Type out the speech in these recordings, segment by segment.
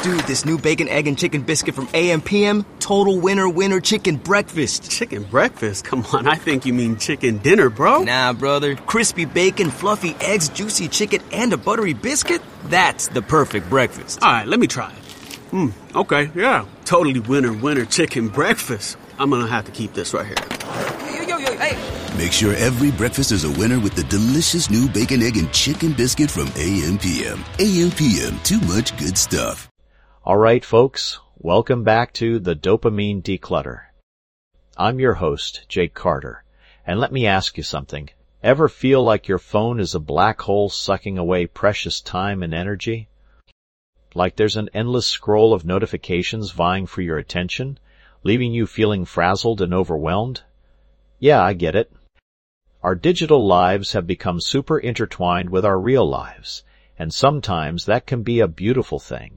Dude, this new bacon, egg, and chicken biscuit from AM/PM, total winner chicken breakfast. Chicken breakfast? Come on, I think you mean chicken dinner, bro. Nah, brother. Crispy bacon, fluffy eggs, juicy chicken, and a buttery biscuit? That's the perfect breakfast. All right, let me try it. Okay, yeah. Totally winner chicken breakfast. I'm gonna have to keep this right here. Yo, hey. Make sure every breakfast is a winner with the delicious new bacon, egg, and chicken biscuit from AM/PM. AM/PM, too much good stuff. All right, folks, welcome back to the Dopamine Declutter. I'm your host, Jake Carter, and let me ask you something. Ever feel like your phone is a black hole sucking away precious time and energy? Like there's an endless scroll of notifications vying for your attention, leaving you feeling frazzled and overwhelmed? Yeah, I get it. Our digital lives have become super intertwined with our real lives, and sometimes that can be a beautiful thing.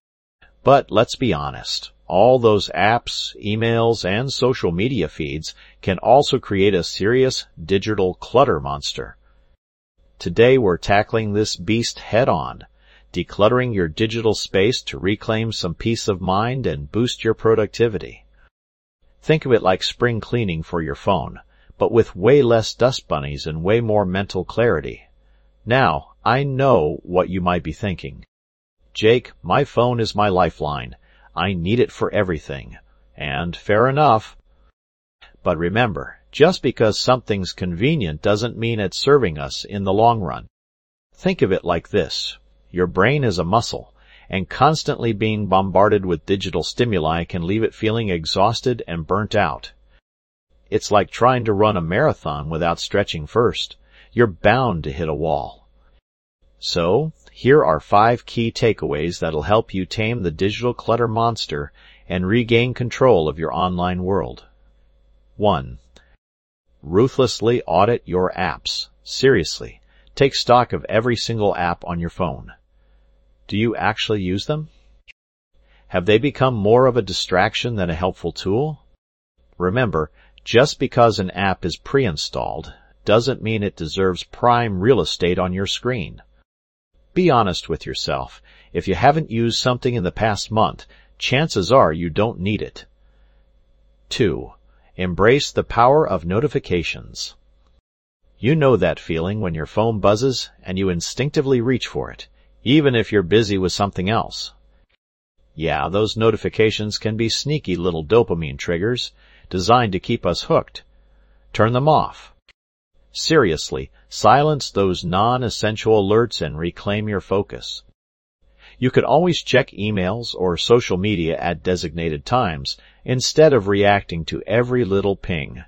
But let's be honest, all those apps, emails, and social media feeds can also create a serious digital clutter monster. Today we're tackling this beast head-on, decluttering your digital space to reclaim some peace of mind and boost your productivity. Think of it like spring cleaning for your phone, but with way less dust bunnies and way more mental clarity. Now, I know what you might be thinking. Jake, my phone is my lifeline. I need it for everything. And fair enough. But remember, just because something's convenient doesn't mean it's serving us in the long run. Think of it like this. Your brain is a muscle, and constantly being bombarded with digital stimuli can leave it feeling exhausted and burnt out. It's like trying to run a marathon without stretching first. You're bound to hit a wall. So, here are 5 key takeaways that'll help you tame the digital clutter monster and regain control of your online world. 1. Ruthlessly audit your apps. Seriously, take stock of every single app on your phone. Do you actually use them? Have they become more of a distraction than a helpful tool? Remember, just because an app is pre-installed doesn't mean it deserves prime real estate on your screen. Be honest with yourself. If you haven't used something in the past month, chances are you don't need it. 2. Embrace the power of notifications. You know that feeling when your phone buzzes and you instinctively reach for it, even if you're busy with something else. Yeah, those notifications can be sneaky little dopamine triggers designed to keep us hooked. Turn them off. Seriously, silence those non-essential alerts and reclaim your focus. You could always check emails or social media at designated times instead of reacting to every little ping.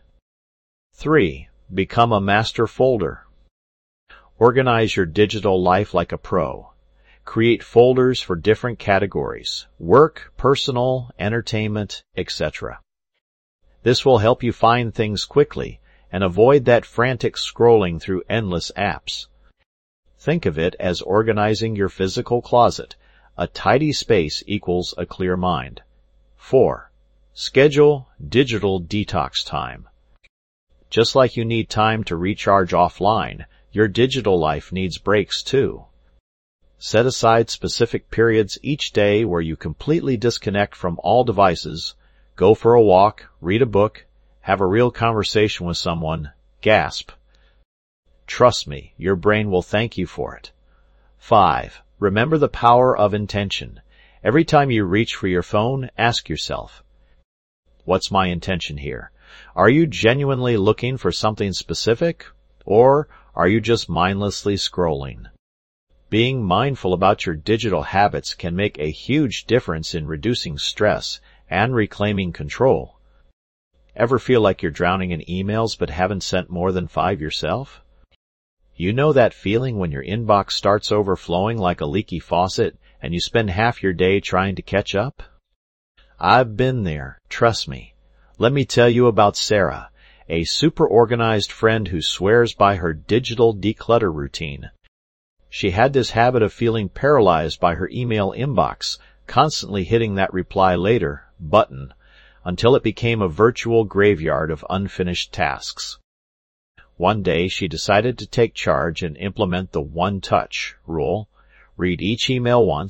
3. Become a master folder. Organize your digital life like a pro. Create folders for different categories: work, personal, entertainment, etc. This will help you find things quickly and avoid that frantic scrolling through endless apps. Think of it as organizing your physical closet. A tidy space equals a clear mind. 4. Schedule digital detox time. Just like you need time to recharge offline, your digital life needs breaks too. Set aside specific periods each day where you completely disconnect from all devices, go for a walk, read a book, have a real conversation with someone, gasp. Trust me, your brain will thank you for it. 5. Remember the power of intention. Every time you reach for your phone, ask yourself, what's my intention here? Are you genuinely looking for something specific, or are you just mindlessly scrolling? Being mindful about your digital habits can make a huge difference in reducing stress and reclaiming control. Ever feel like you're drowning in emails but haven't sent more than 5 yourself? You know that feeling when your inbox starts overflowing like a leaky faucet and you spend half your day trying to catch up? I've been there, trust me. Let me tell you about Sarah, a super organized friend who swears by her digital declutter routine. She had this habit of feeling paralyzed by her email inbox, constantly hitting that reply later button, until it became a virtual graveyard of unfinished tasks. One day she decided to take charge and implement the one-touch rule, read each email once,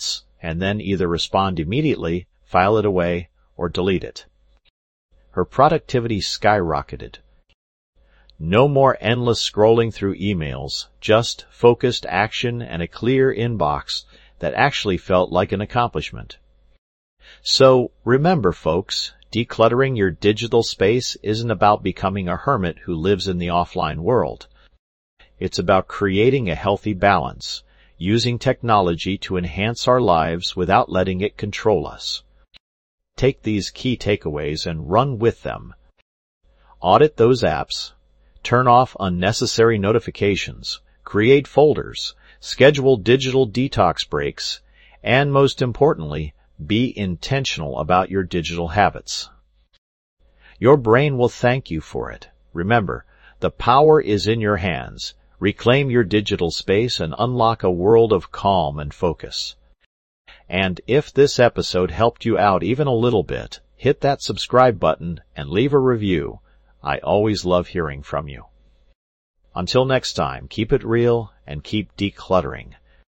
and then either respond immediately, file it away, or delete it. Her productivity skyrocketed. No more endless scrolling through emails, just focused action and a clear inbox that actually felt like an accomplishment. So, remember folks, decluttering your digital space isn't about becoming a hermit who lives in the offline world. It's about creating a healthy balance, using technology to enhance our lives without letting it control us. Take these key takeaways and run with them. Audit those apps, turn off unnecessary notifications, create folders, schedule digital detox breaks, and most importantly, be intentional about your digital habits. Your brain will thank you for it. Remember, the power is in your hands. Reclaim your digital space and unlock a world of calm and focus. And if this episode helped you out even a little bit, hit that subscribe button and leave a review. I always love hearing from you. Until next time, keep it real and keep decluttering.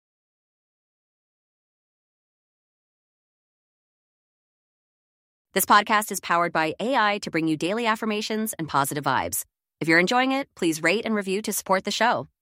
This podcast is powered by AI to bring you daily affirmations and positive vibes. If you're enjoying it, please rate and review to support the show.